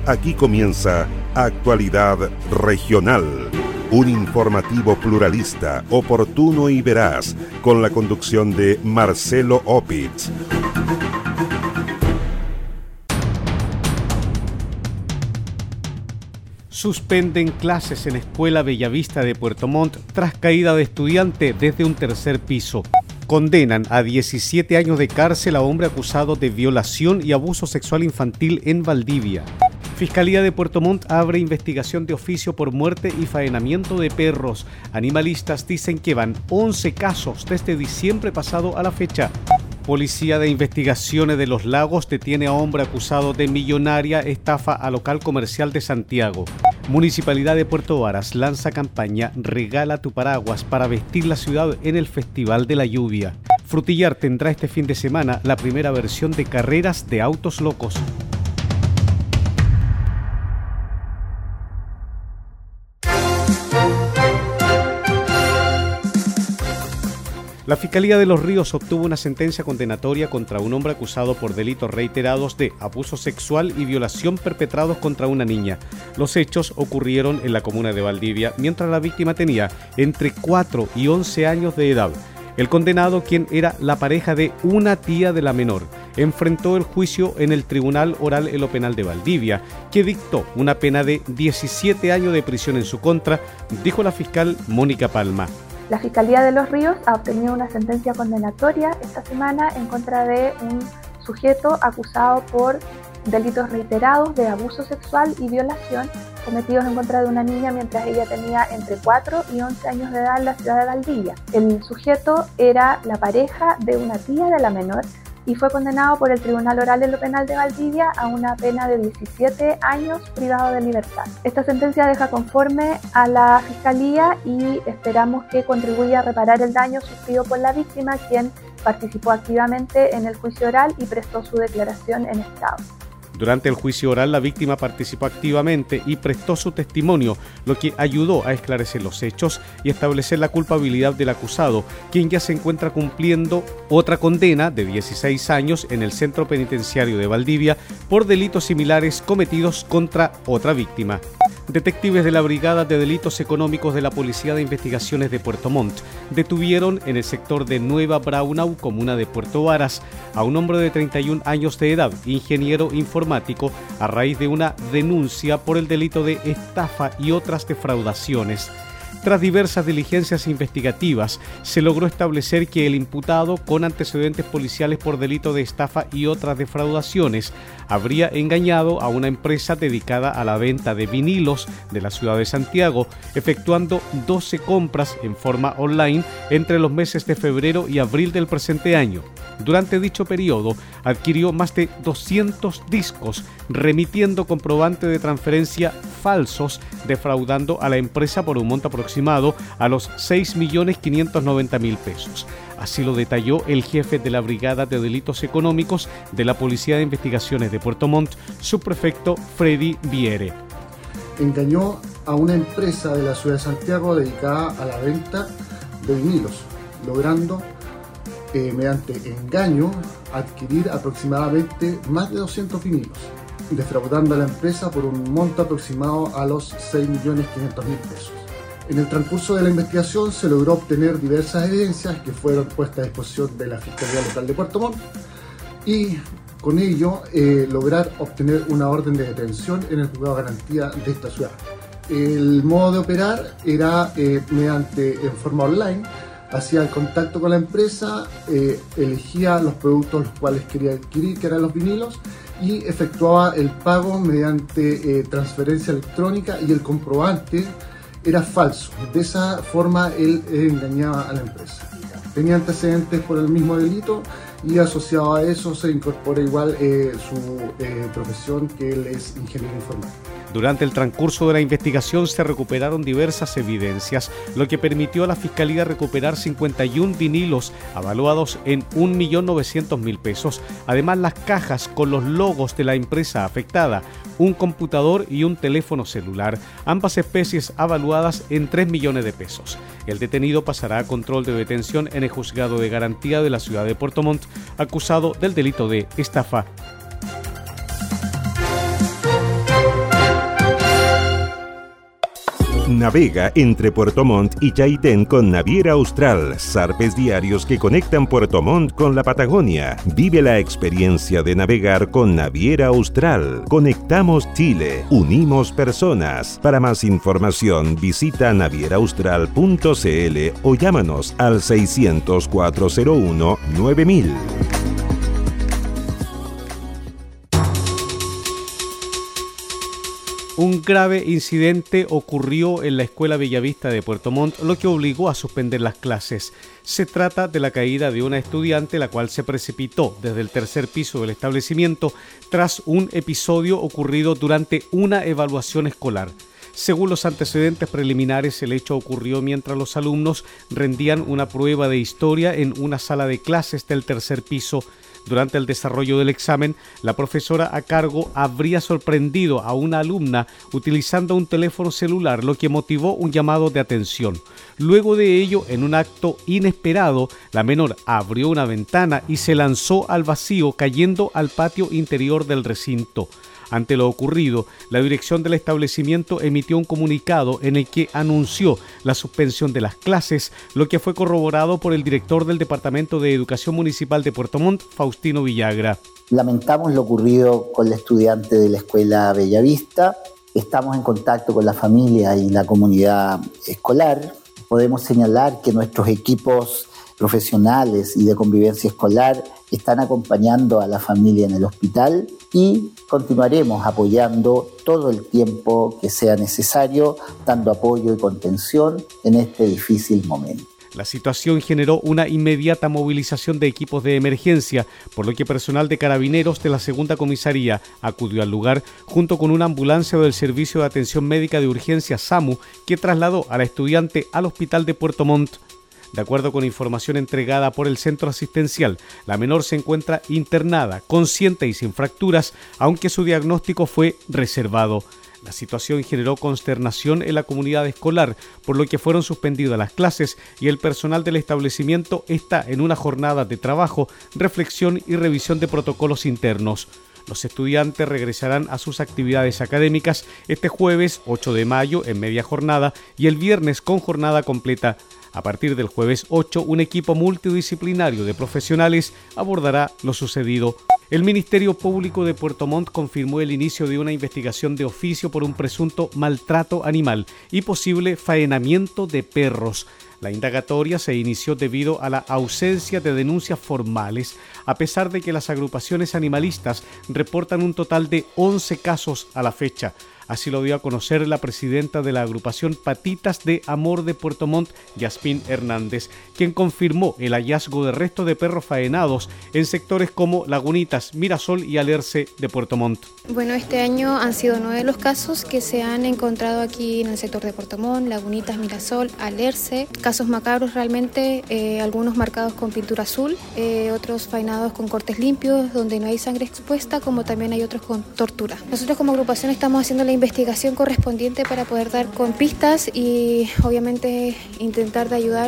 Aquí comienza Actualidad Regional, un informativo pluralista, oportuno y veraz, con la conducción de Marcelo Opitz. Suspenden clases en Escuela Bellavista de Puerto Montt tras caída de estudiante desde un tercer piso. Condenan a 17 años de cárcel a hombre acusado de violación y abuso sexual infantil en Valdivia. Fiscalía de Puerto Montt abre investigación de oficio por muerte y faenamiento de perros. Animalistas dicen que van 11 casos desde diciembre pasado a la fecha. Policía de Investigaciones de los Lagos detiene a hombre acusado de millonaria estafa a local comercial de Santiago. Municipalidad de Puerto Varas lanza campaña Regala tu paraguas para vestir la ciudad en el Festival de la Lluvia. Frutillar tendrá este fin de semana la primera versión de carreras de autos locos. La Fiscalía de Los Ríos obtuvo una sentencia condenatoria contra un hombre acusado por delitos reiterados de abuso sexual y violación perpetrados contra una niña. Los hechos ocurrieron en la comuna de Valdivia, mientras la víctima tenía entre 4 y 11 años de edad. El condenado, quien era la pareja de una tía de la menor, enfrentó el juicio en el Tribunal Oral en lo Penal de Valdivia, que dictó una pena de 17 años de prisión en su contra, dijo la fiscal Mónica Palma. La Fiscalía de Los Ríos ha obtenido una sentencia condenatoria esta semana en contra de un sujeto acusado por delitos reiterados de abuso sexual y violación cometidos en contra de una niña mientras ella tenía entre 4 y 11 años de edad en la ciudad de Valdivia. El sujeto era la pareja de una tía de la menor y fue condenado por el Tribunal Oral en lo Penal de Valdivia a una pena de 17 años privado de libertad. Esta sentencia deja conforme a la Fiscalía y esperamos que contribuya a reparar el daño sufrido por la víctima, quien participó activamente en el juicio oral y prestó su declaración en estado. Durante el juicio oral, la víctima participó activamente y prestó su testimonio, lo que ayudó a esclarecer los hechos y establecer la culpabilidad del acusado, quien ya se encuentra cumpliendo otra condena de 16 años en el Centro Penitenciario de Valdivia por delitos similares cometidos contra otra víctima. Detectives de la Brigada de Delitos Económicos de la Policía de Investigaciones de Puerto Montt detuvieron en el sector de Nueva Braunau, comuna de Puerto Varas, a un hombre de 31 años de edad, ingeniero informático, a raíz de una denuncia por el delito de estafa y otras defraudaciones. Tras diversas diligencias investigativas, se logró establecer que el imputado, con antecedentes policiales por delito de estafa y otras defraudaciones, habría engañado a una empresa dedicada a la venta de vinilos de la ciudad de Santiago, efectuando 12 compras en forma online entre los meses de febrero y abril del presente año. Durante dicho periodo, adquirió más de 200 discos, remitiendo comprobante de transferencia falsos, defraudando a la empresa por un monto aproximado a los 6.590.000 pesos. Así lo detalló el jefe de la Brigada de Delitos Económicos de la Policía de Investigaciones de Puerto Montt, subprefecto Freddy Viere. Engañó a una empresa de la ciudad de Santiago dedicada a la venta de vinilos, logrando mediante engaño adquirir aproximadamente más de 200 vinilos, defraudando a la empresa por un monto aproximado a los 6.500.000 pesos. En el transcurso de la investigación se logró obtener diversas evidencias que fueron puestas a disposición de la Fiscalía Local de Puerto Montt y con ello lograr obtener una orden de detención en el juzgado de garantía de esta ciudad. El modo de operar era mediante en forma online. Hacía el contacto con la empresa, elegía los productos los cuales quería adquirir, que eran los vinilos, y efectuaba el pago mediante transferencia electrónica y el comprobante era falso. De esa forma él engañaba a la empresa. Tenía antecedentes por el mismo delito y asociado a eso se incorpora igual su profesión, que él es ingeniero informático. Durante el transcurso de la investigación se recuperaron diversas evidencias, lo que permitió a la Fiscalía recuperar 51 vinilos avaluados en 1.900.000 pesos, además las cajas con los logos de la empresa afectada, un computador y un teléfono celular, ambas especies avaluadas en 3 millones de pesos. El detenido pasará a control de detención en el juzgado de garantía de la ciudad de Puerto Montt, acusado del delito de estafa. Navega entre Puerto Montt y Chaitén con Naviera Austral, zarpes diarios que conectan Puerto Montt con la Patagonia. Vive la experiencia de navegar con Naviera Austral. Conectamos Chile, unimos personas. Para más información visita navieraaustral.cl o llámanos al 600-401-9000. Un grave incidente ocurrió en la Escuela Bellavista de Puerto Montt, lo que obligó a suspender las clases. Se trata de la caída de una estudiante, la cual se precipitó desde el tercer piso del establecimiento tras un episodio ocurrido durante una evaluación escolar. Según los antecedentes preliminares, el hecho ocurrió mientras los alumnos rendían una prueba de historia en una sala de clases del tercer piso. Durante el desarrollo del examen, la profesora a cargo habría sorprendido a una alumna utilizando un teléfono celular, lo que motivó un llamado de atención. Luego de ello, en un acto inesperado, la menor abrió una ventana y se lanzó al vacío, cayendo al patio interior del recinto. Ante lo ocurrido, la dirección del establecimiento emitió un comunicado en el que anunció la suspensión de las clases, lo que fue corroborado por el director del Departamento de Educación Municipal de Puerto Montt, Faustino Villagra. Lamentamos lo ocurrido con la estudiante de la Escuela Bellavista. Estamos en contacto con la familia y la comunidad escolar. Podemos señalar que nuestros equipos profesionales y de convivencia escolar están acompañando a la familia en el hospital y continuaremos apoyando todo el tiempo que sea necesario, dando apoyo y contención en este difícil momento. La situación generó una inmediata movilización de equipos de emergencia, por lo que personal de carabineros de la segunda comisaría acudió al lugar junto con una ambulancia del Servicio de Atención Médica de Urgencia SAMU, que trasladó a la estudiante al hospital de Puerto Montt. De acuerdo con información entregada por el centro asistencial, la menor se encuentra internada, consciente y sin fracturas, aunque su diagnóstico fue reservado. La situación generó consternación en la comunidad escolar, por lo que fueron suspendidas las clases y el personal del establecimiento está en una jornada de trabajo, reflexión y revisión de protocolos internos. Los estudiantes regresarán a sus actividades académicas este jueves 8 de mayo en media jornada y el viernes con jornada completa. A partir del jueves 8, un equipo multidisciplinario de profesionales abordará lo sucedido. El Ministerio Público de Puerto Montt confirmó el inicio de una investigación de oficio por un presunto maltrato animal y posible faenamiento de perros. La indagatoria se inició debido a la ausencia de denuncias formales, a pesar de que las agrupaciones animalistas reportan un total de 11 casos a la fecha. Así lo dio a conocer la presidenta de la agrupación Patitas de Amor de Puerto Montt, Yasmín Hernández, quien confirmó el hallazgo de restos de perros faenados en sectores como Lagunitas, Mirasol y Alerce de Puerto Montt. Bueno, este año han sido 9 los casos que se han encontrado aquí en el sector de Puerto Montt, Lagunitas, Mirasol, Alerce. Casos macabros realmente, algunos marcados con pintura azul, otros faenados con cortes limpios, donde no hay sangre expuesta, como también hay otros con tortura. Nosotros como agrupación estamos haciendo la investigación correspondiente para poder dar con pistas y obviamente intentar de ayudar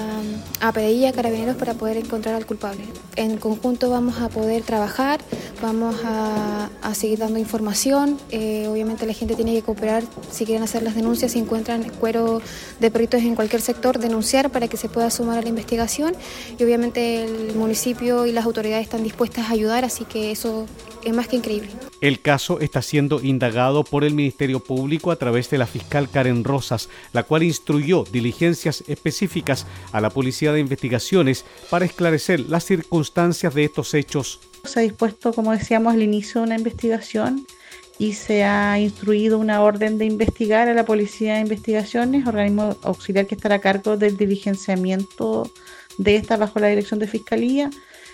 a PDI y a Carabineros para poder encontrar al culpable. En conjunto vamos a poder trabajar, vamos a seguir dando información, obviamente la gente tiene que cooperar si quieren hacer las denuncias, si encuentran cuero de perritos en cualquier sector, denunciar para que se pueda sumar a la investigación y obviamente el municipio y las autoridades están dispuestas a ayudar, así que eso es más que increíble. El caso está siendo indagado por el Ministerio Público a través de la fiscal Karen Rosas, la cual instruyó diligencias específicas a la Policía de Investigaciones para esclarecer las circunstancias de estos hechos. Se ha dispuesto, como decíamos, el inicio de una investigación y se ha instruido una orden de investigar a la Policía de Investigaciones, organismo auxiliar que estará a cargo del diligenciamiento de esta bajo la dirección de Fiscalía,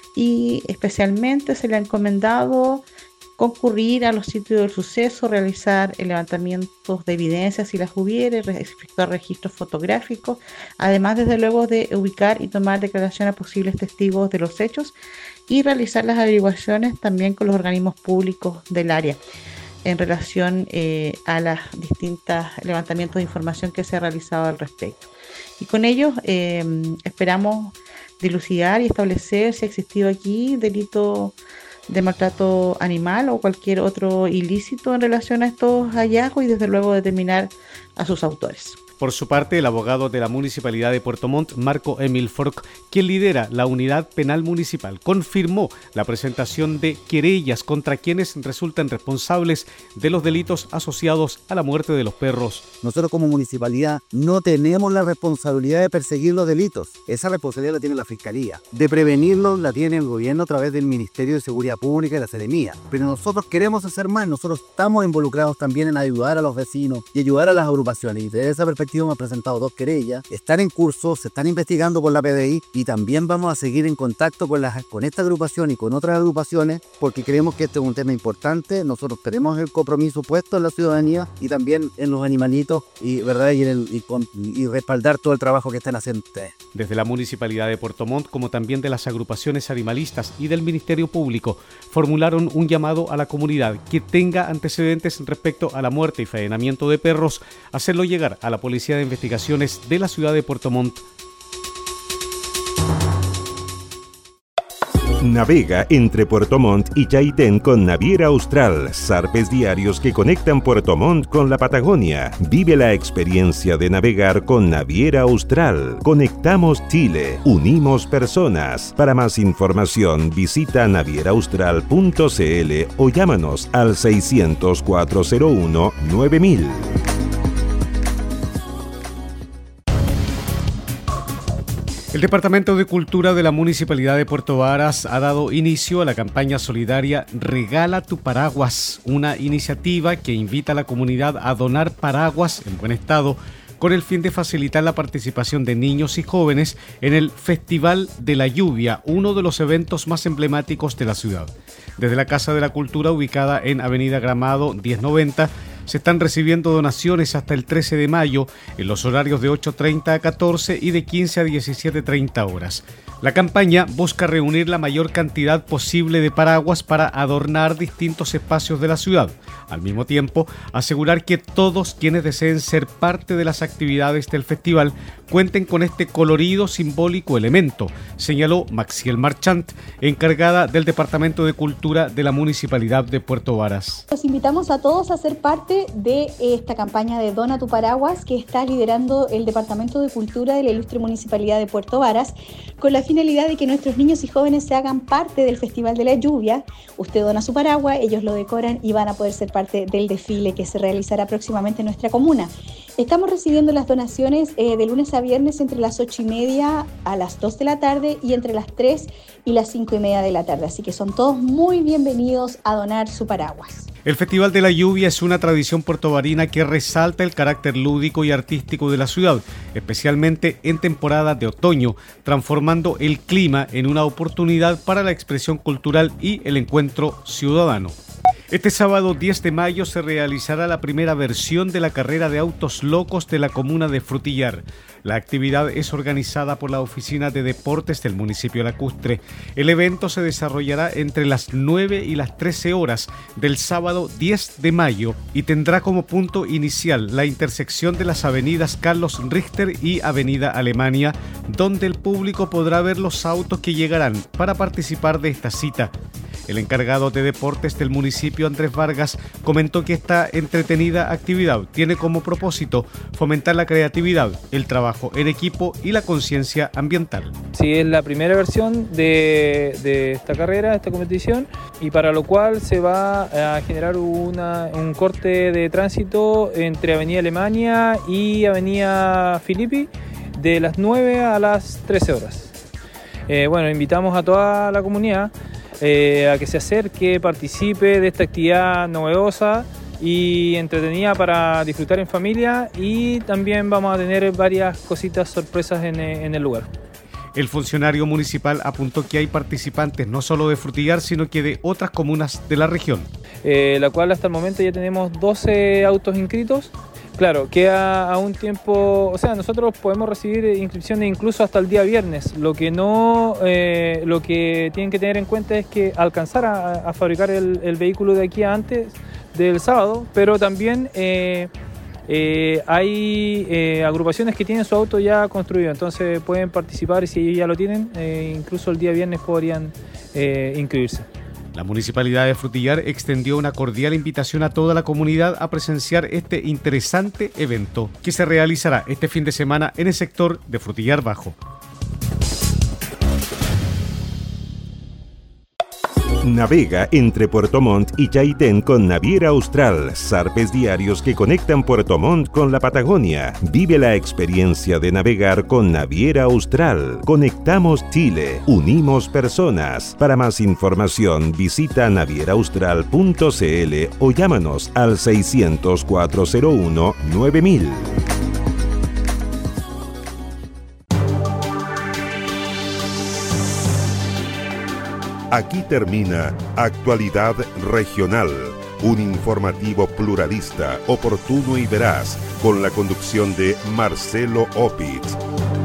y especialmente se le ha encomendado concurrir a los sitios del suceso, realizar el levantamiento de evidencias si las hubiere, efectuar registros fotográficos, además desde luego de ubicar y tomar declaración a posibles testigos de los hechos y realizar las averiguaciones también con los organismos públicos del área en relación a las distintas levantamientos de información que se ha realizado al respecto. Y con ellos esperamos dilucidar y establecer si ha existido aquí delito de maltrato animal o cualquier otro ilícito en relación a estos hallazgos y desde luego determinar a sus autores. Por su parte, el abogado de la Municipalidad de Puerto Montt, Marco Emil Fork, quien lidera la Unidad Penal Municipal, confirmó la presentación de querellas contra quienes resultan responsables de los delitos asociados a la muerte de los perros. Nosotros como municipalidad no tenemos la responsabilidad de perseguir los delitos. Esa responsabilidad la tiene la Fiscalía. De prevenirlos la tiene el gobierno a través del Ministerio de Seguridad Pública y la Seremía. Pero nosotros queremos hacer más. Nosotros estamos involucrados también en ayudar a los vecinos y ayudar a las agrupaciones. Y desde esa perspectiva hemos presentado 2 querellas, están en curso, se están investigando por la PDI y también vamos a seguir en contacto con esta agrupación y con otras agrupaciones porque creemos que este es un tema importante. Nosotros tenemos el compromiso puesto en la ciudadanía y también en los animalitos y respaldar todo el trabajo que están haciendo ustedes. Desde la Municipalidad de Puerto Montt, como también de las agrupaciones animalistas y del Ministerio Público, formularon un llamado a la comunidad que tenga antecedentes respecto a la muerte y faenamiento de perros, hacerlo llegar a la Policía de Investigaciones de la ciudad de Puerto Montt. Navega entre Puerto Montt y Chaitén con Naviera Austral, zarpes diarios que conectan Puerto Montt con la Patagonia. Vive la experiencia de navegar con Naviera Austral. Conectamos Chile, unimos personas. Para más información visita navieraaustral.cl o llámanos al 600-401-9000. El Departamento de Cultura de la Municipalidad de Puerto Varas ha dado inicio a la campaña solidaria Regala tu Paraguas, una iniciativa que invita a la comunidad a donar paraguas en buen estado con el fin de facilitar la participación de niños y jóvenes en el Festival de la Lluvia, uno de los eventos más emblemáticos de la ciudad. Desde la Casa de la Cultura, ubicada en Avenida Gramado 1090, se están recibiendo donaciones hasta el 13 de mayo en los horarios de 8:30 a 14 y de 15 a 17:30 horas. La campaña busca reunir la mayor cantidad posible de paraguas para adornar distintos espacios de la ciudad. Al mismo tiempo, asegurar que todos quienes deseen ser parte de las actividades del festival cuenten con este colorido simbólico elemento, señaló Maxiel Marchant, encargada del Departamento de Cultura de la Municipalidad de Puerto Varas. Los invitamos a todos a ser parte de esta campaña de Dona tu Paraguas que está liderando el Departamento de Cultura de la Ilustre Municipalidad de Puerto Varas, con la finalidad de que nuestros niños y jóvenes se hagan parte del Festival de la Lluvia. Usted dona su paraguas, ellos lo decoran y van a poder ser parte del desfile que se realizará próximamente en nuestra comuna. Estamos recibiendo las donaciones de lunes a viernes entre las 8:30 a las 2 de la tarde y entre las 3 y las 5:30 de la tarde. Así que son todos muy bienvenidos a donar su paraguas. El Festival de la Lluvia es una tradición puertovarina que resalta el carácter lúdico y artístico de la ciudad, especialmente en temporada de otoño, transformando el clima en una oportunidad para la expresión cultural y el encuentro ciudadano. Este sábado 10 de mayo se realizará la primera versión de la carrera de autos locos de la comuna de Frutillar. La actividad es organizada por la Oficina de Deportes del municipio lacustre. El evento se desarrollará entre las 9 y las 13 horas del sábado 10 de mayo y tendrá como punto inicial la intersección de las avenidas Carlos Richter y Avenida Alemania, donde el público podrá ver los autos que llegarán para participar de esta cita. El encargado de deportes del municipio, Andrés Vargas, comentó que esta entretenida actividad tiene como propósito fomentar la creatividad, el trabajo en equipo y la conciencia ambiental. Sí, es la primera versión de esta carrera, de esta competición, y para lo cual se va a generar un corte de tránsito entre Avenida Alemania y Avenida Filippi de las 9 a las 13 horas. Invitamos a toda la comunidad a que se acerque, participe de esta actividad novedosa y entretenida para disfrutar en familia, y también vamos a tener varias cositas sorpresas en el lugar. El funcionario municipal apuntó que hay participantes no solo de Frutillar, sino que de otras comunas de la región. La cual hasta el momento ya tenemos 12 autos inscritos. Claro, queda a un tiempo, nosotros podemos recibir inscripciones incluso hasta el día viernes. Lo que tienen que tener en cuenta es que alcanzar a fabricar el vehículo de aquí a antes del sábado, pero también hay agrupaciones que tienen su auto ya construido, entonces pueden participar, y si ellos ya lo tienen, incluso el día viernes podrían inscribirse. La Municipalidad de Frutillar extendió una cordial invitación a toda la comunidad a presenciar este interesante evento que se realizará este fin de semana en el sector de Frutillar Bajo. Navega entre Puerto Montt y Chaitén con Naviera Austral, zarpes diarios que conectan Puerto Montt con la Patagonia. Vive la experiencia de navegar con Naviera Austral. Conectamos Chile, unimos personas. Para más información visita navieraaustral.cl o llámanos al 600-401-9000. Aquí termina Actualidad Regional, un informativo pluralista, oportuno y veraz, con la conducción de Marcelo Opitz.